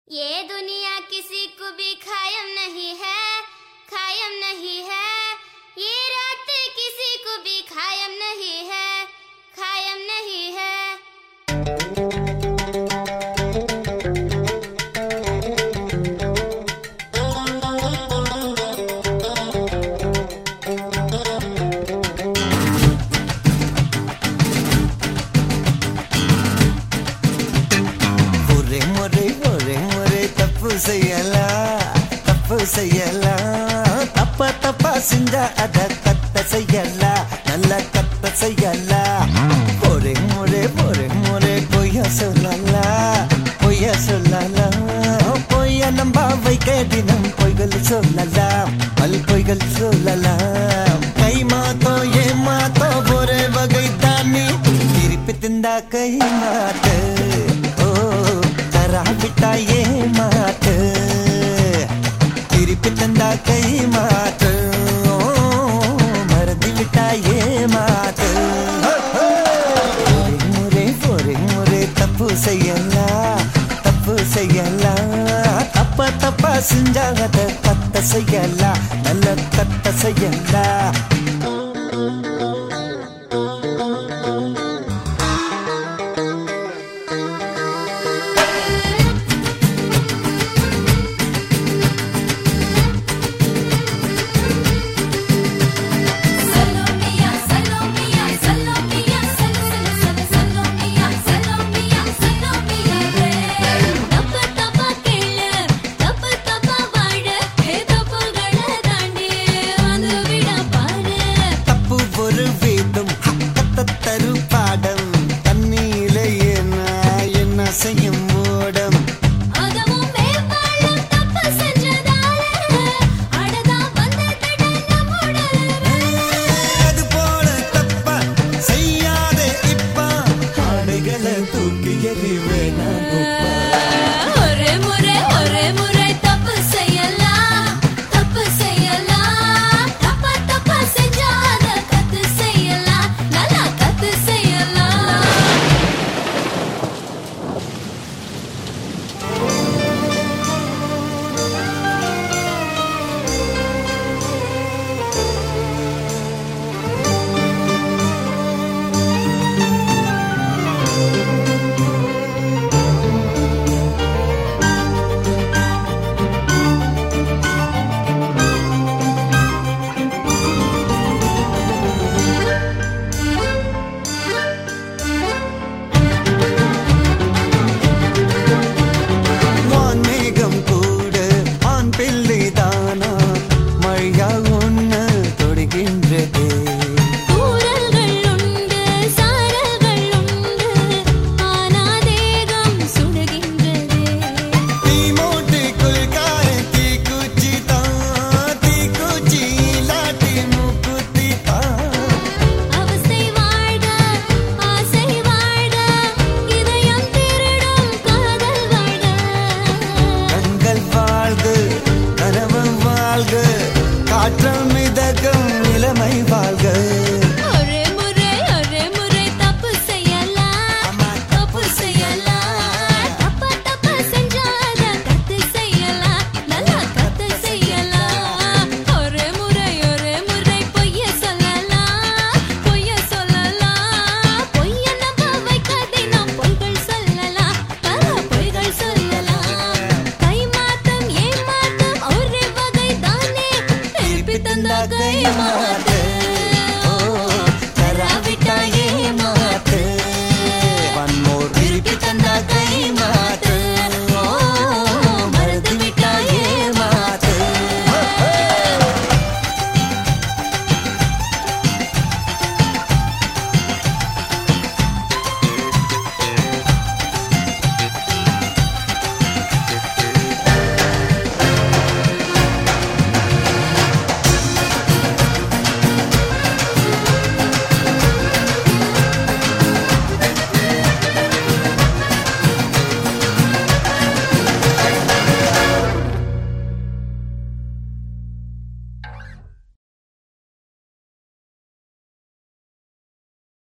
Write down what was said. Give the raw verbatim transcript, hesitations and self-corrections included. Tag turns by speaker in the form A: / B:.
A: ये दुनिया किसी को भी कायम नहीं है, कायम नहीं है। ये रात किसी को भी कायम नहीं है, कायम नहीं है।
B: செய்யலா தப்பு செய்யலா தப்ப தப்பா செஞ்சா அத கத்த செய்யலா நல்ல கத்த செய்யலா ஒரே முறை ஒரே முறை பொய்ய சொல்லலா பொய்ய சொல்லலா பொய்ய நம்ப வைக்க தினம் பொய்கள் சொல்லலாம் பல் பொய்கள் சொல்லலாம் கை மாத்தோ ஏ மாத்தோ ஒரே வகை தானே திருப்பி திண்டா கை மாத்து விட்டா ஏ மாத்து திருப்பி தந்தா கை மாத்து மறந்து விட்டா ஏ மாத்து முறை ஒரே முறை தப்பு செய்யலா தப்பு செய்யலா தப்ப தப்பா செஞ்சாத கத்த செய்யலா நல்ல கத்த செய்யலா செய்யும் மூடம் அது போல தப்பா செய்யாதே இப்பா ஆடைகளை தூக்கி எறி வேணாம் குப்பா
A: ஒரே முறை ஒரே முறை தப்பு செய்யலாம் தப்பு செய்யலாம் தப்பா தப்பா செஞ்சாத கத்து செய்யலாம் நல்லா கத்து செய்யலாம் காற்றம் மிதக்கும் நிலைமை வாழ்க ஒரே முறை ஒரே முறை தப்பு செய்யலாம் தப்பு செய்யலாம் தப்பா தப்பா செஞ்சாத கத்து செய்யலாம் நல்லா கத்து செய்யலாம் ஒரே முறை ஒரே முறை பொய்ய சொல்லலாம் பொய்ய சொல்லலாம் பொய்ய நம்ப வைக்காதே நாம் பொய்கள் சொல்லலாம் பல பொய்கள் சொல்லலாம் கை மாத்தம் ஏமாத்தம் ஒரே வகை தானே தந்தா கை மாத்து தரா விட்டா ஏ மாத்து ஒன் மோர் திருப்பி தந்தா